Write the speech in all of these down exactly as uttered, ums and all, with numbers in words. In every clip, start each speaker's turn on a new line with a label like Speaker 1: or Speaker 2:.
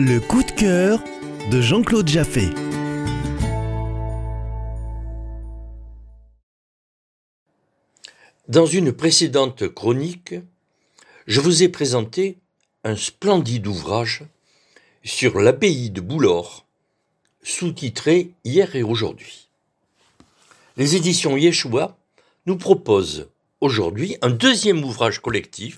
Speaker 1: Le coup de cœur de Jean-Claude Jaffé.
Speaker 2: Dans une précédente chronique, je vous ai présenté un splendide ouvrage sur l'abbaye de Boulor, sous-titré Hier et aujourd'hui. Les éditions Yeshua nous proposent aujourd'hui un deuxième ouvrage collectif,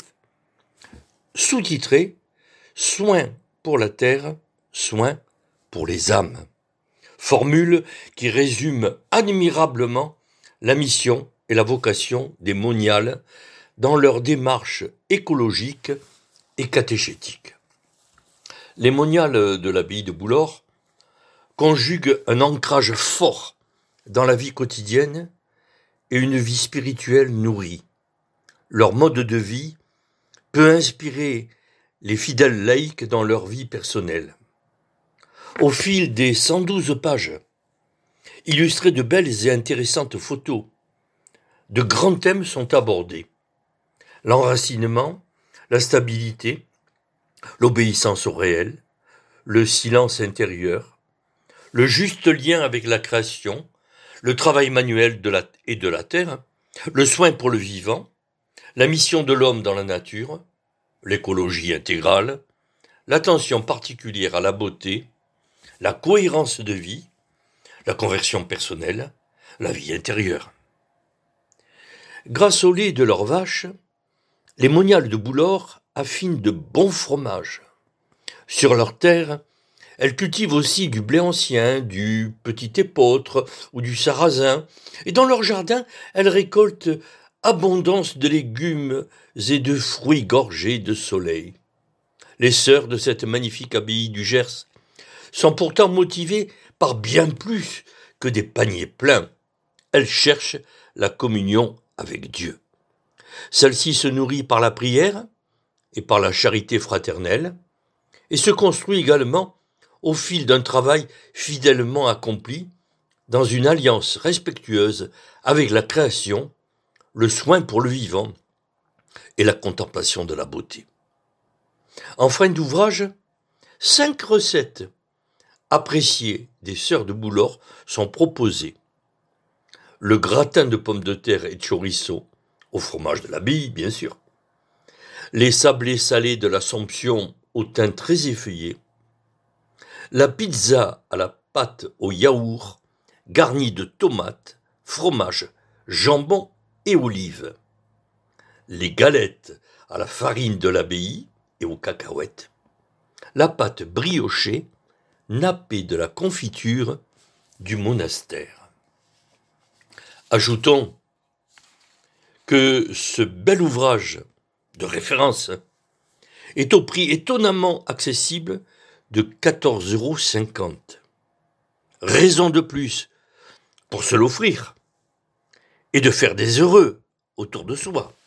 Speaker 2: sous-titré Soins pour la terre, soins pour les âmes. Formule qui résume admirablement la mission et la vocation des moniales dans leur démarche écologique et catéchétique. Les moniales de l'abbaye de Boulor conjuguent un ancrage fort dans la vie quotidienne et une vie spirituelle nourrie. Leur mode de vie peut inspirer les fidèles laïcs dans leur vie personnelle. Au fil des cent douze pages, illustrées de belles et intéressantes photos, de grands thèmes sont abordés. L'enracinement, la stabilité, l'obéissance au réel, le silence intérieur, le juste lien avec la création, le travail manuel de la, et de la terre, le soin pour le vivant, la mission de l'homme dans la nature, l'écologie intégrale, l'attention particulière à la beauté, la cohérence de vie, la conversion personnelle, la vie intérieure. Grâce au lait de leurs vaches, les moniales de Boulor affinent de bons fromages. Sur leurs terres, elles cultivent aussi du blé ancien, du petit épeautre ou du sarrasin, et dans leur jardin, elles récoltent abondance de légumes et de fruits gorgés de soleil. Les sœurs de cette magnifique abbaye du Gers sont pourtant motivées par bien plus que des paniers pleins. Elles cherchent la communion avec Dieu. Celle-ci se nourrit par la prière et par la charité fraternelle et se construit également au fil d'un travail fidèlement accompli dans une alliance respectueuse avec la création, le soin pour le vivant et la contemplation de la beauté. En fin d'ouvrage, cinq recettes appréciées des sœurs de Boulor sont proposées. Le gratin de pommes de terre et de chorizo, au fromage de l'abbaye, bien sûr. Les sablés salés de l'Assomption au teint très effeuillé. La pizza à la pâte au yaourt, garnie de tomates, fromage, jambon et olives. Les galettes à la farine de l'abbaye et aux cacahuètes. La pâte briochée, nappée de la confiture du monastère. Ajoutons que ce bel ouvrage de référence est au prix étonnamment accessible de quatorze euros cinquante. Raison de plus pour se l'offrir et de faire des heureux autour de soi.